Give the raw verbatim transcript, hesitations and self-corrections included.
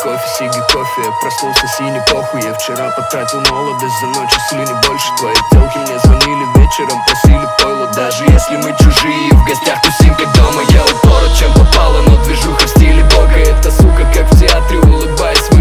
кофе, сиги, кофе. Я проснулся синий похуй. Я вчера потратил молодость, за ночь слюни больше. Твои телки мне звонили вечером, просили пойло. Даже если мы чужие, в гостях тусим как дома. Я упорот, чем попало, но движуха в стиле бога. Эта сука, как в театре, улыбаясь